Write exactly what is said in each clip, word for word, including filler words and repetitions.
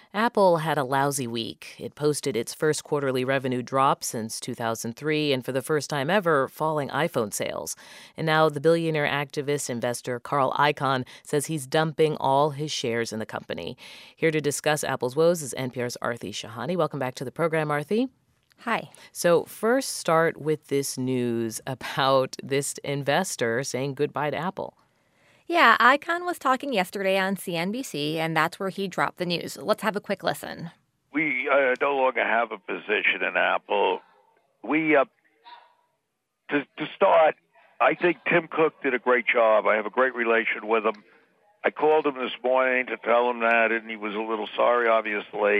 Apple had a lousy week. It posted its first quarterly revenue drop since two thousand three, and for the first time ever, falling iPhone sales. And now the billionaire activist investor Carl Icahn says he's dumping all his shares in the company. Here to discuss Apple's woes is N P R's Aarti Shahani. Welcome back to the program, Aarti. Hi. So first, start with this news about this investor saying goodbye to Apple. Yeah, Icahn was talking yesterday on C N B C, and that's where he dropped the news. Let's have a quick listen. We uh, no longer have a position in Apple. We, uh, to, to start, I think Tim Cook did a great job. I have a great relation with him. I called him this morning to tell him that, and he was a little sorry, obviously.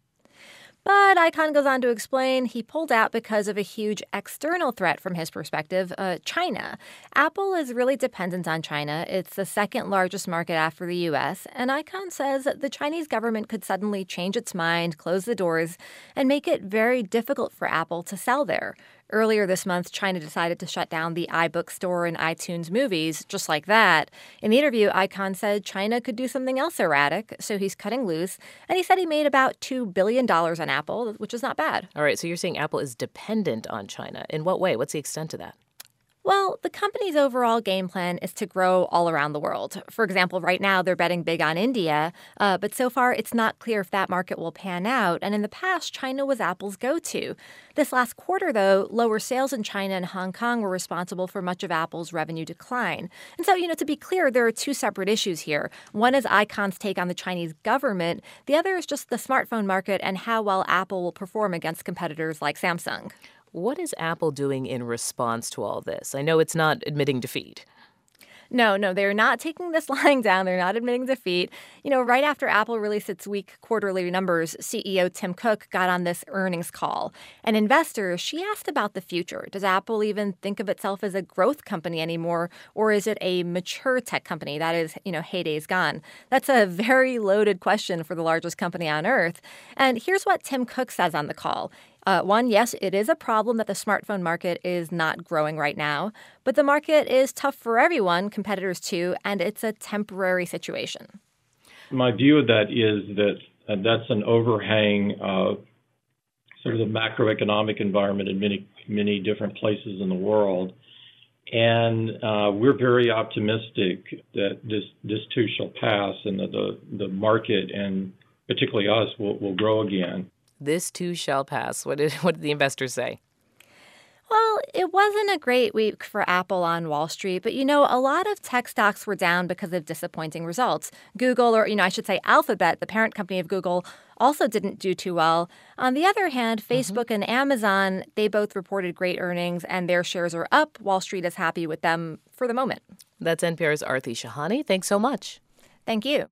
But Icahn goes on to explain he pulled out because of a huge external threat from his perspective, uh, China. Apple is really dependent on China. It's the second largest market after the U S, and Icahn says the Chinese government could suddenly change its mind, close the doors, and make it very difficult for Apple to sell there. Earlier this month, China decided to shut down the iBook store and iTunes movies, just like that. In the interview, Icahn said China could do something else erratic, so he's cutting loose. And he said he made about two billion dollars on Apple, which is not bad. All right, so you're saying Apple is dependent on China. In what way? What's the extent of that? Well, the company's overall game plan is to grow all around the world. For example, right now they're betting big on India, uh, but so far it's not clear if that market will pan out. And in the past, China was Apple's go-to. This last quarter, though, lower sales in China and Hong Kong were responsible for much of Apple's revenue decline. And so, you know, to be clear, there are two separate issues here. One is Icahn's take on the Chinese government. The other is just the smartphone market and how well Apple will perform against competitors like Samsung. What is Apple doing in response to all this? I know it's not admitting defeat. No, no, they're not taking this lying down. They're not admitting defeat. You know, right after Apple released its weak quarterly numbers, C E O Tim Cook got on this earnings call. An investor, she asked about the future. Does Apple even think of itself as a growth company anymore, or is it a mature tech company? That is, you know, heydays gone. That's a very loaded question for the largest company on earth. And here's what Tim Cook says on the call. Uh, one, yes, it is a problem that the smartphone market is not growing right now, but the market is tough for everyone, competitors too, and it's a temporary situation. My view of that is that uh, that's an overhang of sort of the macroeconomic environment in many, many different places in the world. And uh, we're very optimistic that this, this too shall pass and that the, the market and particularly us will, will grow again. This too shall pass. What did, what did the investors say? Well, it wasn't a great week for Apple on Wall Street, but, you know, a lot of tech stocks were down because of disappointing results. Google, or, you know, I should say Alphabet, the parent company of Google, also didn't do too well. On the other hand, Facebook mm-hmm. and Amazon, they both reported great earnings and their shares are up. Wall Street is happy with them for the moment. That's N P R's Aarti Shahani. Thanks so much. Thank you.